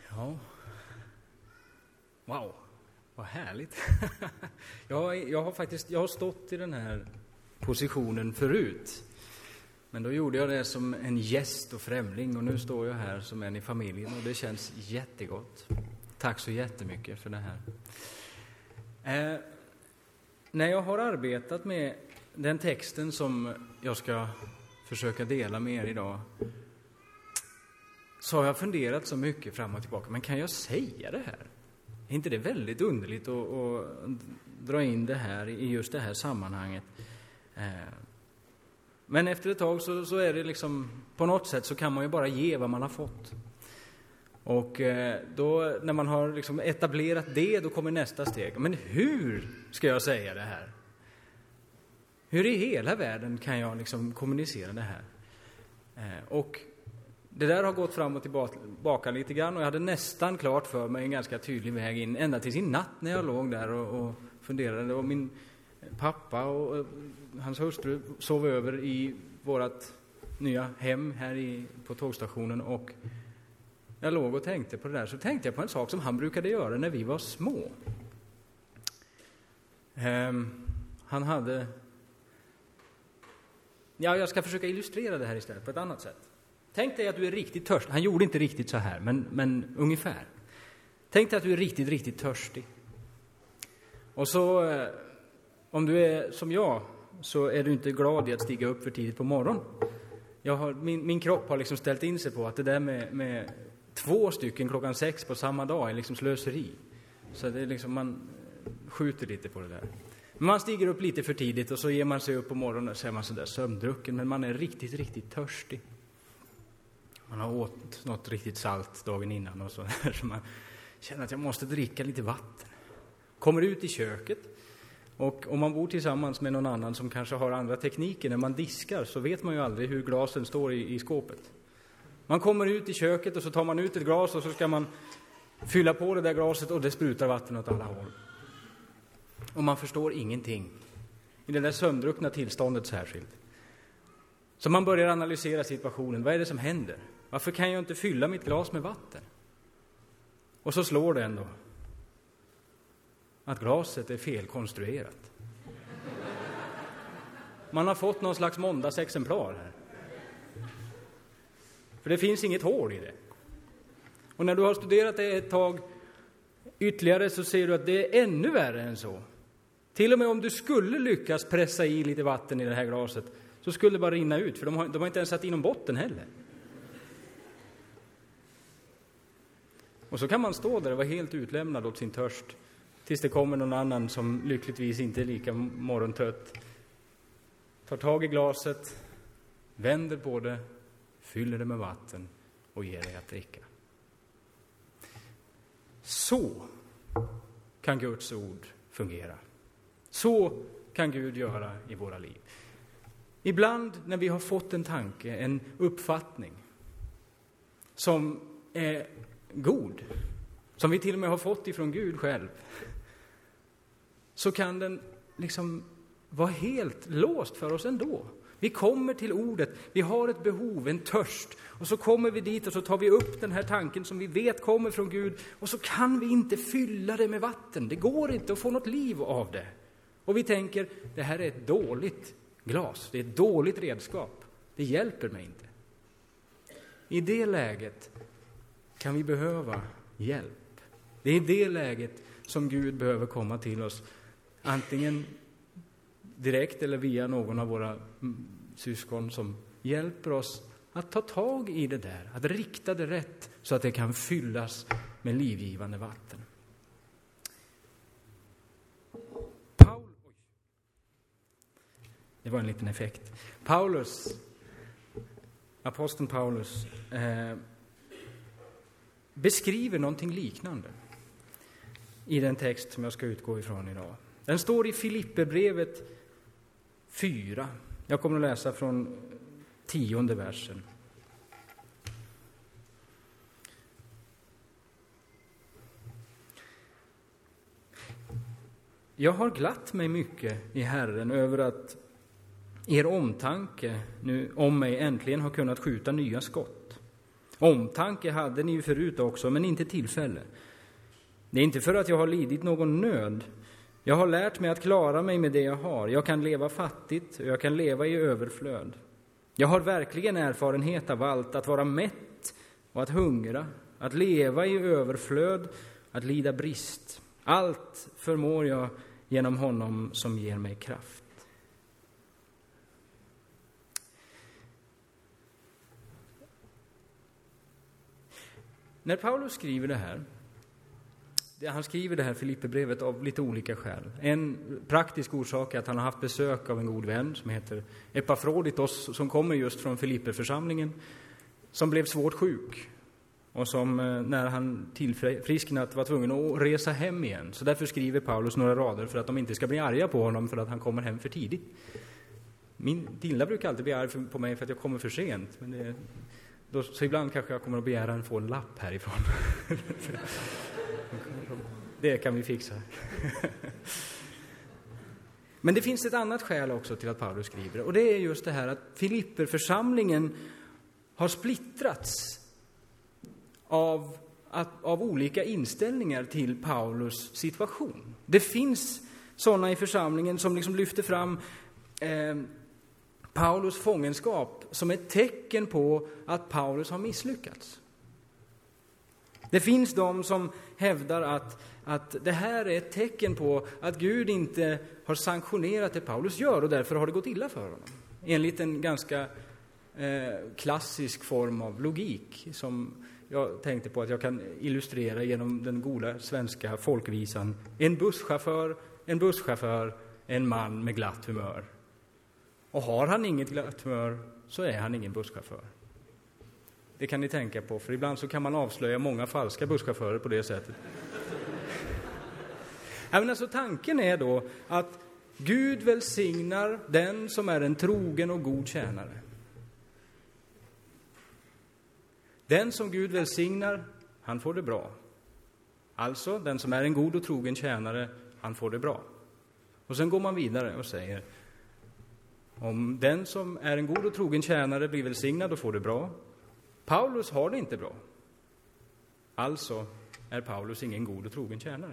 Ja. Wow, vad härligt. Jag har stått i den här positionen förut. Men då gjorde jag det som en gäst och främling, och nu står jag här som en i familjen, och det känns jättegott. Tack så jättemycket för det här. När jag har arbetat med den texten som jag ska försöka dela med er idag, så har jag funderat så mycket fram och tillbaka. Men kan jag säga det här? Är inte det väldigt underligt att dra in det här i just det här sammanhanget? Men efter ett tag så är det liksom, på något sätt så kan man ju bara ge vad man har fått. Och då när man har liksom etablerat det, då kommer nästa steg. Men hur ska jag säga det här? Hur i hela världen kan jag liksom kommunicera det här? Och det där har gått fram och tillbaka lite grann, och jag hade nästan klart för mig en ganska tydlig väg in, ända till sin natt när jag låg där och funderade. Och min pappa och hans hustru sov över i vårt nya hem här på tågstationen, och jag låg och tänkte på det där. Så tänkte jag på en sak som han brukade göra när vi var små. Han hade... Ja, jag ska försöka illustrera det här istället på ett annat sätt. Tänk dig att du är riktigt törstig. Han gjorde inte riktigt så här, men ungefär. Tänk dig att du är riktigt, riktigt törstig. Och så, om du är som jag, så är du inte glad i att stiga upp för tidigt på morgonen. Min kropp har liksom ställt in sig på att det där med 2 stycken klockan 6 på samma dag är liksom slöseri. Så det är liksom, man skjuter lite på det där. Men man stiger upp lite för tidigt och så ger man sig upp på morgonen och så är man så där sömndrucken. Men man är riktigt, riktigt törstig. Man har åt något riktigt salt dagen innan och så där, så man känner att jag måste dricka lite vatten. Kommer ut i köket, och om man bor tillsammans med någon annan som kanske har andra tekniker när man diskar, så vet man ju aldrig hur glasen står i skåpet. Man kommer ut i köket och så tar man ut ett glas och så ska man fylla på det där glaset, och det sprutar vatten åt alla håll. Och man förstår ingenting i det där sömndruckna tillståndet särskilt. Så man börjar analysera situationen. Vad är det som händer? Varför kan jag inte fylla mitt glas med vatten? Och så slår det ändå att glaset är felkonstruerat. Man har fått någon slags måndagsexemplar här. För det finns inget hål i det. Och när du har studerat det ett tag ytterligare, så ser du att det är ännu värre än så. Till och med om du skulle lyckas pressa i lite vatten i det här glaset, så skulle det bara rinna ut, för de har inte ens satt in någon botten heller. Och så kan man stå där och vara helt utlämnad åt sin törst, tills det kommer någon annan som lyckligtvis inte är lika morgontrött. Tar tag i glaset, vänder på det, fyller det med vatten och ger dig att dricka. Så kan Guds ord fungera. Så kan Gud göra i våra liv. Ibland när vi har fått en tanke, en uppfattning som är god, som vi till och med har fått ifrån Gud själv, så kan den liksom vara helt låst för oss ändå. Vi kommer till ordet, vi har ett behov, en törst, och så kommer vi dit och så tar vi upp den här tanken som vi vet kommer från Gud, och så kan vi inte fylla det med vatten. Det går inte att få något liv av det. Och vi tänker, det här är ett dåligt glas, det är ett dåligt redskap, det hjälper mig inte. I det läget kan vi behöva hjälp. Det är i det läget som Gud behöver komma till oss, antingen direkt eller via någon av våra syskon som hjälper oss att ta tag i det där, att rikta det rätt så att det kan fyllas med livgivande vatten. Det var en liten effekt. Aposteln Paulus beskriver någonting liknande i den text som jag ska utgå ifrån idag. Den står i Filipperbrevet 4. Jag kommer att läsa från 10:e versen. Jag har glatt mig mycket i Herren över att er omtanke nu om mig äntligen har kunnat skjuta nya skott. Omtanke hade ni ju förut också, men inte tillfälle. Det är inte för att jag har lidit någon nöd. Jag har lärt mig att klara mig med det jag har. Jag kan leva fattigt och jag kan leva i överflöd. Jag har verkligen erfarenhet av allt, att vara mätt och att hungra, att leva i överflöd, att lida brist. Allt förmår jag genom honom som ger mig kraft. När Paulus skriver det här, han skriver det här Filipperbrevet av lite olika skäl. En praktisk orsak är att han har haft besök av en god vän som heter Epafroditos, som kommer just från Filipperförsamlingen, som blev svårt sjuk och som när han tillfrisknat var tvungen att resa hem igen. Så därför skriver Paulus några rader för att de inte ska bli arga på honom för att han kommer hem för tidigt. Min Dilla brukar alltid bli arg på mig för att jag kommer för sent, men så ibland kanske jag kommer att begära att få en lapp härifrån. Det kan vi fixa. Men det finns ett annat skäl också till att Paulus skriver. Och det är just det här att Filipperförsamlingen har splittrats av olika inställningar till Paulus situation. Det finns sådana i församlingen som liksom lyfter fram Paulus fångenskap som ett tecken på att Paulus har misslyckats. Det finns de som hävdar att det här är ett tecken på att Gud inte har sanktionerat det Paulus gör och därför har det gått illa för honom. Enligt en ganska klassisk form av logik som jag tänkte på att jag kan illustrera genom den goda svenska folkvisan. En busschaufför, en man med glatt humör. Och har han inget glatt humör så är han ingen busschaufför. Det kan ni tänka på, för ibland så kan man avslöja många falska busschaufförer på det sättet. Men alltså, tanken är då att Gud välsignar den som är en trogen och god tjänare. Den som Gud välsignar, han får det bra. Alltså, den som är en god och trogen tjänare, han får det bra. Och sen går man vidare och säger, om den som är en god och trogen tjänare blir välsignad och får det bra, Paulus har det inte bra. Alltså är Paulus ingen god och trogen tjänare.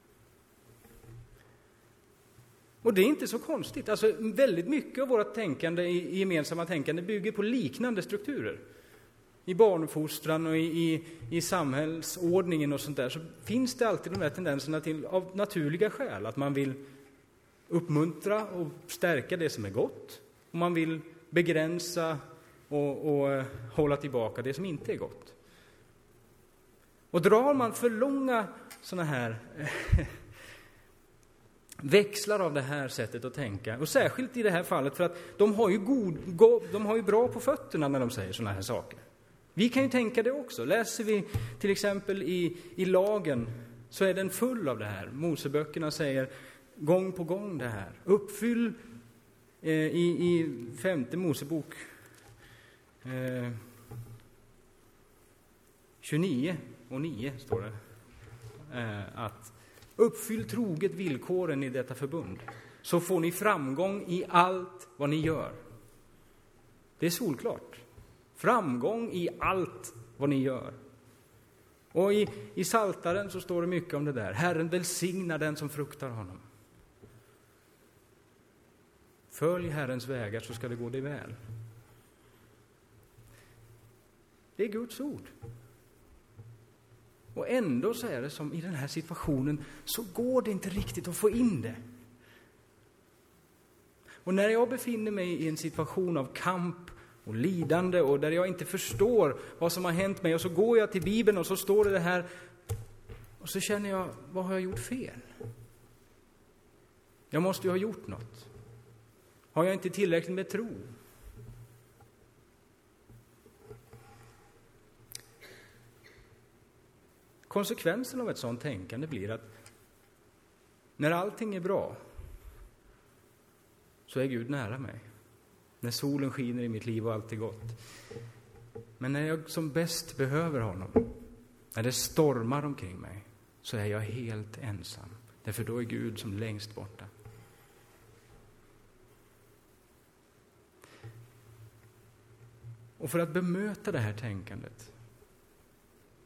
Och det är inte så konstigt. Alltså, väldigt mycket av vårt tänkande, i gemensamma tänkande, bygger på liknande strukturer. I barnuppfostran och i samhällsordningen och sånt där, så finns det alltid de här tendenserna till, av naturliga skäl, att man vill uppmuntra och stärka det som är gott. Och man vill begränsa och hålla tillbaka det som inte är gott. Och drar man för långa såna här växlar av det här sättet att tänka, och särskilt i det här fallet för att de har ju bra på fötterna när de säger såna här saker. Vi kan ju tänka det också. Läser vi till exempel i lagen, så är den full av det här. Moseböckerna säger gång på gång det här. Uppfyll i 5:e Mosebok 29:9 står det att uppfyll troget villkoren i detta förbund, så får ni framgång i allt vad ni gör. Det är solklart. Framgång i allt vad ni gör. Och i Saltaren så står det mycket om det där. Herren välsignar den som fruktar honom. Följ Herrens vägar så ska det gå dig väl. Det är Guds ord. Och ändå så är det som i den här situationen, så går det inte riktigt att få in det. Och när jag befinner mig i en situation av kamp och lidande och där jag inte förstår vad som har hänt mig, och så går jag till Bibeln och så står det här, och så känner jag, vad har jag gjort fel? Jag måste ju ha gjort något. Har jag inte tillräckligt med tro? Konsekvensen av ett sådant tänkande blir att när allting är bra så är Gud nära mig. När solen skiner i mitt liv och allt är gott. Men när jag som bäst behöver honom, när det stormar omkring mig, så är jag helt ensam. Därför då är Gud som längst borta. Och för att bemöta det här tänkandet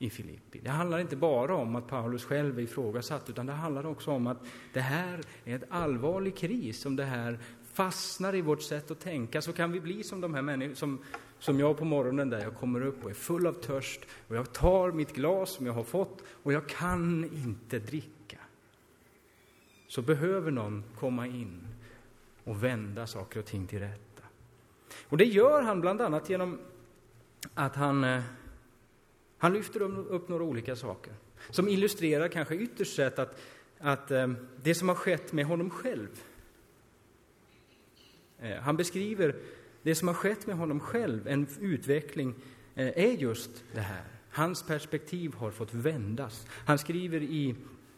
i Filippi. Det handlar inte bara om att Paulus själv är ifrågasatt, utan det handlar också om att det här är ett allvarlig kris. Om det här fastnar i vårt sätt att tänka, så kan vi bli som de här människorna som jag på morgonen, där jag kommer upp och är full av törst och jag tar mitt glas som jag har fått och jag kan inte dricka. Så behöver någon komma in och vända saker och ting till rätta. Och det gör han bland annat genom att han lyfter upp några olika saker som illustrerar kanske ytterst sett att det som har skett med honom själv. Han beskriver det som har skett med honom själv, en utveckling, är just det här. Hans perspektiv har fått vändas. Han skriver i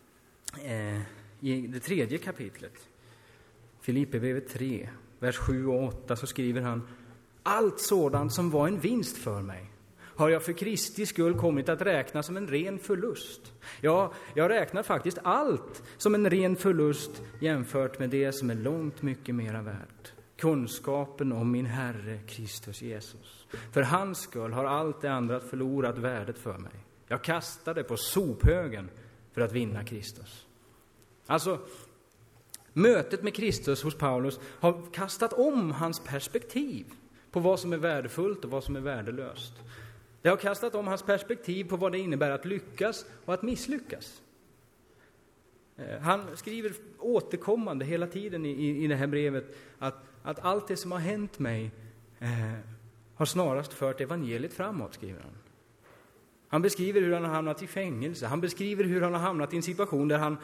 det 3:e kapitlet, Filipperbrevet 3, vers 7 och 8, så skriver han: allt sådant som var en vinst för mig har jag för Kristi skull kommit att räkna som en ren förlust. Ja, jag räknar faktiskt allt som en ren förlust jämfört med det som är långt mycket mera värt. Kunskapen om min Herre Kristus Jesus. För hans skull har allt det andra förlorat värdet för mig. Jag kastade på sophögen för att vinna Kristus. Alltså, mötet med Kristus hos Paulus har kastat om hans perspektiv på vad som är värdefullt och vad som är värdelöst. Det har kastat om hans perspektiv på vad det innebär att lyckas och att misslyckas. Han skriver återkommande hela tiden i det här brevet att allt det som har hänt mig har snarast fört evangeliet framåt, skriver han. Han beskriver hur han har hamnat i fängelse. Han beskriver hur han har hamnat i en situation där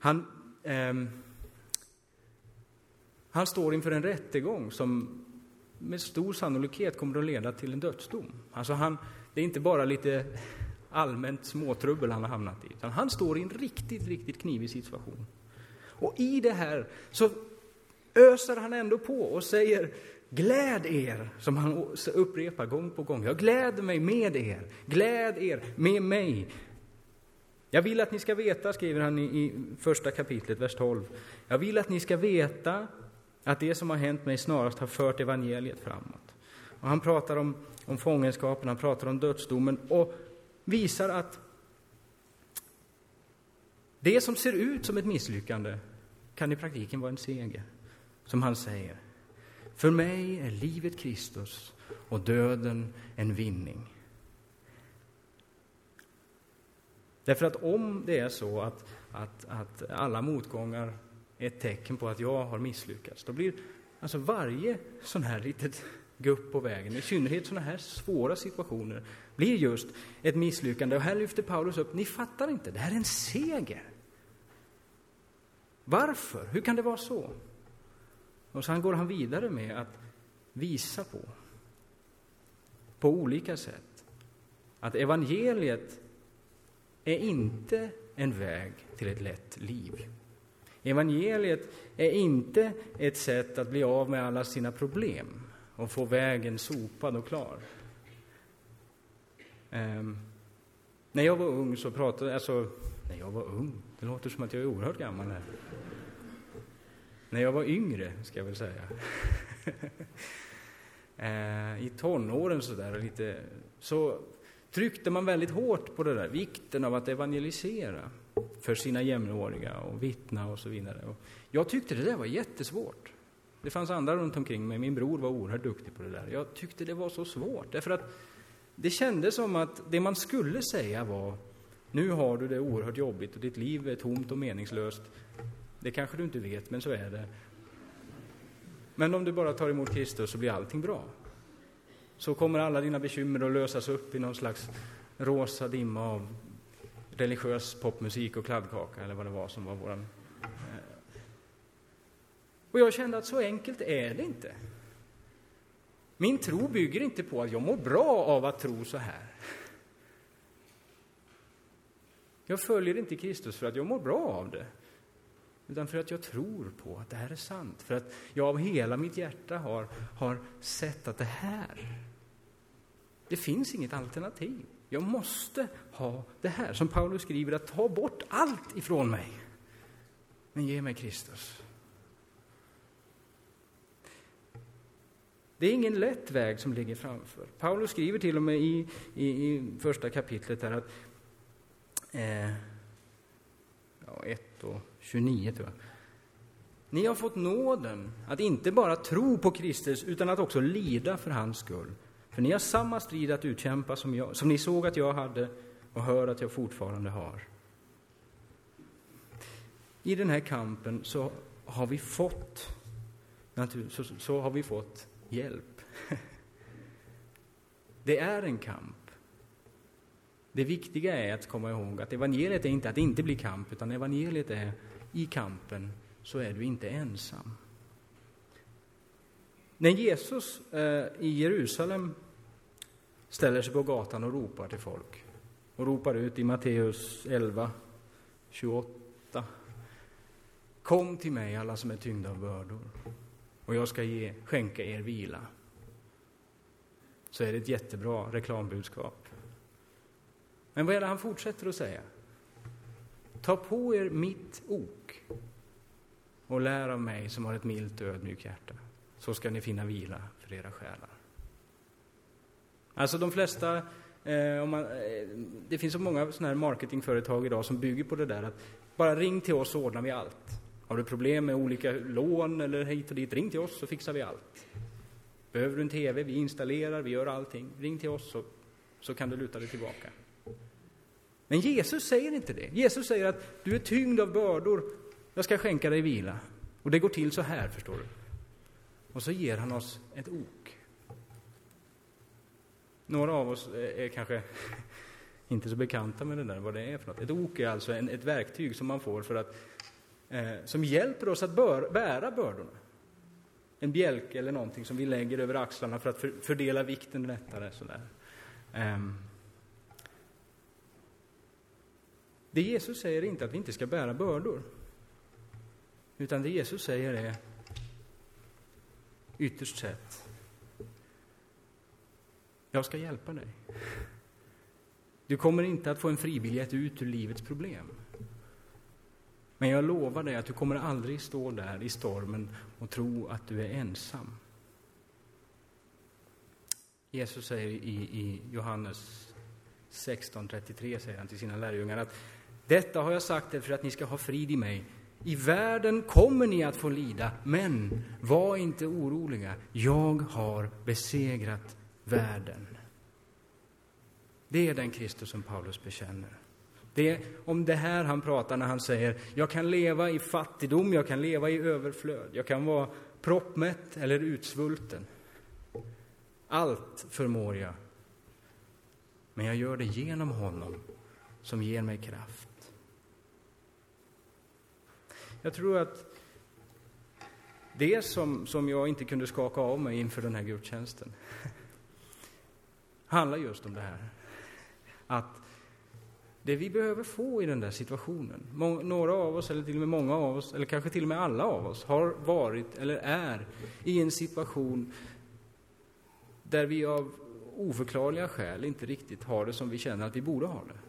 han står inför en rättegång som med stor sannolikhet kommer att leda till en dödsdom. Alltså det är inte bara lite allmänt småtrubbel han har hamnat i, utan han står i en riktigt knivig situation. Och i det här så öser han ändå på och säger: gläd er, som han upprepar gång på gång. Jag gläder mig med er. Gläd er med mig. Jag vill att ni ska veta, skriver han i 1:a kapitlet, vers 12. Jag vill att ni ska veta att det som har hänt mig snarast har fört evangeliet framåt. Och han pratar om fångenskapen, han pratar om dödsdomen och visar att det som ser ut som ett misslyckande kan i praktiken vara en seger. Som han säger: för mig är livet Kristus och döden en vinning. Därför att om det är så att alla motgångar är ett tecken på att jag har misslyckats, då blir alltså varje sån här litet gupp på vägen, i synnerhet såna här svåra situationer, blir just ett misslyckande. Och här lyfter Paulus upp: ni fattar inte, det här är en seger. Varför? Hur kan det vara så? Och sen går han vidare med att visa på olika sätt att evangeliet är inte en väg till ett lätt liv. Evangeliet är inte ett sätt att bli av med alla sina problem och få vägen sopad och klar. När jag var ung så pratade... när jag var ung, det låter som att jag är oerhört gammal här. När jag var yngre, ska jag väl säga. I tonåren så tryckte man väldigt hårt på det där, vikten av att evangelisera för sina jämnåriga och vittna och så vidare. Och jag tyckte det där var jättesvårt. Det fanns andra runt omkring mig. Min bror var oerhört duktig på det där. Jag tyckte det var så svårt. Därför att det kändes som att det man skulle säga var: nu har du det oerhört jobbigt och ditt liv är tomt och meningslöst. Det kanske du inte vet, men så är det. Men om du bara tar emot Kristus så blir allting bra. Så kommer alla dina bekymmer att lösas upp i någon slags rosa dimma av religiös popmusik och kladdkaka eller vad det var som var våran. Och jag kände att så enkelt är det inte. Min tro bygger inte på att jag mår bra av att tro så här. Jag följer inte Kristus för att jag mår bra av det, utan för att jag tror på att det här är sant. För att jag av hela mitt hjärta har sett att det finns inget alternativ. Jag måste ha det här. Som Paulus skriver, att ta bort allt ifrån mig, men ge mig Kristus. Det är ingen lätt väg som ligger framför. Paulus skriver till och med i 1:a kapitlet här att 1:29 tror jag. Ni har fått nåden att inte bara tro på Kristus utan att också lida för hans skull. För ni har samma strid att utkämpa som ni såg att jag hade och hör att jag fortfarande har. I den här kampen så har vi fått hjälp. Det är en kamp. Det viktiga är att komma ihåg att evangeliet är inte att det inte blir kamp, utan evangeliet är i kampen så är du inte ensam. När Jesus i Jerusalem ställer sig på gatan och ropar till folk och ropar ut i Matteus 11:28. Kom till mig alla som är tyngda av bördor och jag ska skänka er vila. Så är det ett jättebra reklambudskap. Men vad är det han fortsätter att säga? Ta på er mitt ok och lär av mig som har ett milt och ödmjukt hjärta. Så ska ni finna vila för era själar. Alltså de flesta, det finns så många sådana här marketingföretag idag som bygger på det där att bara ring till oss så ordnar vi allt. Har du problem med olika lån eller hit och dit, ring till oss så fixar vi allt. Behöver du en tv, vi installerar, vi gör allting. Ring till oss så kan du luta dig tillbaka. Men Jesus säger inte det. Jesus säger att du är tyngd av bördor, jag ska skänka dig vila. Och det går till så här, förstår du. Och så ger han oss ett ok. Några av oss är kanske inte så bekanta med det där, vad det är för något. Ett ok är alltså ett verktyg som man får för att som hjälper oss att bära bördorna. En bjälke eller någonting som vi lägger över axlarna för att fördela vikten lättare. Sådär. Det Jesus säger är inte att vi inte ska bära bördor. Utan det Jesus säger är ytterst sett: jag ska hjälpa dig. Du kommer inte att få en fribiljett ut ur livets problem. Men jag lovar dig att du kommer aldrig stå där i stormen och tro att du är ensam. Jesus säger i Johannes 16:33 säger han till sina lärjungar att detta har jag sagt er för att ni ska ha frid i mig. I världen kommer ni att få lida, men var inte oroliga. Jag har besegrat världen. Det är den Kristus som Paulus bekänner. Det är om det här han pratar när han säger jag kan leva i fattigdom, jag kan leva i överflöd, jag kan vara proppmätt eller utsvulten. Allt förmår jag. Men jag gör det genom honom som ger mig kraft. Jag tror att det som jag inte kunde skaka av mig inför den här gudstjänsten handlar just om det här. Att det vi behöver få i den där situationen, några av oss eller till och med många av oss, eller kanske till och med alla av oss, har varit eller är i en situation där vi av oförklarliga skäl inte riktigt har det som vi känner att vi borde ha det.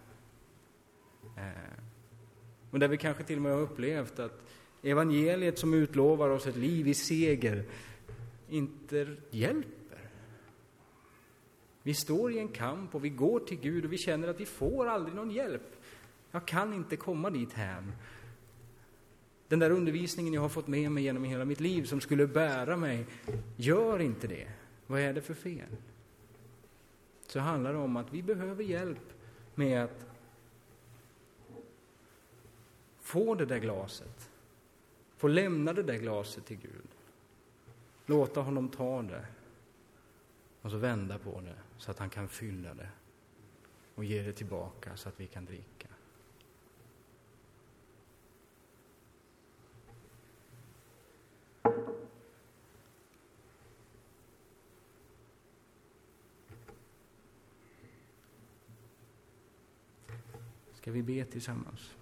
Och där vi kanske till och med har upplevt att evangeliet som utlovar oss ett liv i seger inte hjälper. Vi står i en kamp och vi går till Gud och vi känner att vi får aldrig någon hjälp. Jag kan inte komma dit hem. Den där undervisningen jag har fått med mig genom hela mitt liv som skulle bära mig, gör inte det. Vad är det för fel? Så handlar det om att vi behöver hjälp med att få det där glaset. Få lämna det där glaset till Gud. Låta honom ta det. Och så vända på det så att han kan fylla det. Och ge det tillbaka så att vi kan dricka. Ska vi be tillsammans?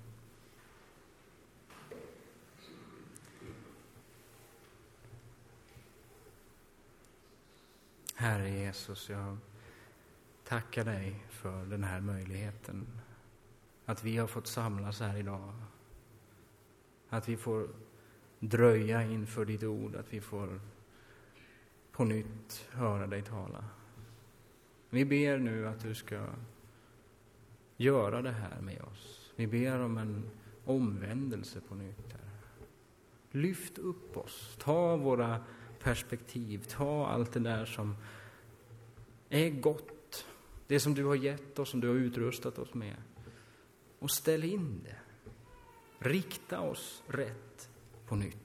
Herre Jesus, jag tackar dig för den här möjligheten. Att vi har fått samlas här idag. Att vi får dröja inför ditt ord. Att vi får på nytt höra dig tala. Vi ber nu att du ska göra det här med oss. Vi ber om en omvändelse på nytt här. Lyft upp oss, ta våra perspektiv, ta allt det där som är gott, det som du har gett oss, som du har utrustat oss med, och ställ in det. Rikta oss rätt på nytt.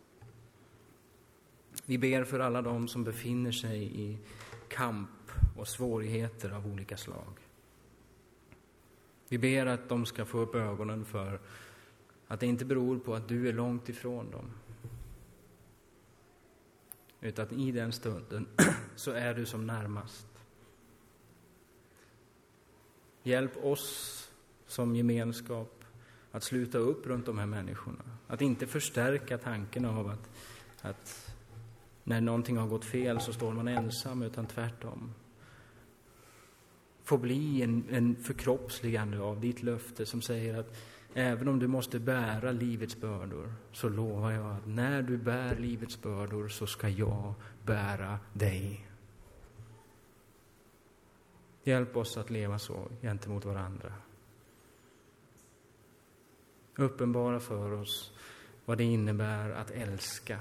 Vi ber för alla de som befinner sig i kamp och svårigheter av olika slag. Vi ber att de ska få upp ögonen för att det inte beror på att du är långt ifrån dem, utan att i den stunden så är du som närmast. Hjälp oss som gemenskap att sluta upp runt de här människorna. Att inte förstärka tanken av att när någonting har gått fel så står man ensam, utan tvärtom. Få bli en förkroppsligande av ditt löfte som säger att även om du måste bära livets bördor, så lovar jag att när du bär livets bördor så ska jag bära dig. Hjälp oss att leva så gentemot varandra. Uppenbara för oss vad det innebär att älska.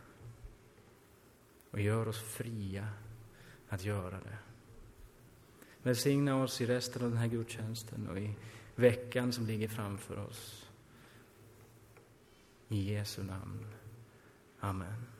Och gör oss fria att göra det. Välsigna oss i resten av den här gudstjänsten och i veckan som ligger framför oss. I Jesu namn. Amen.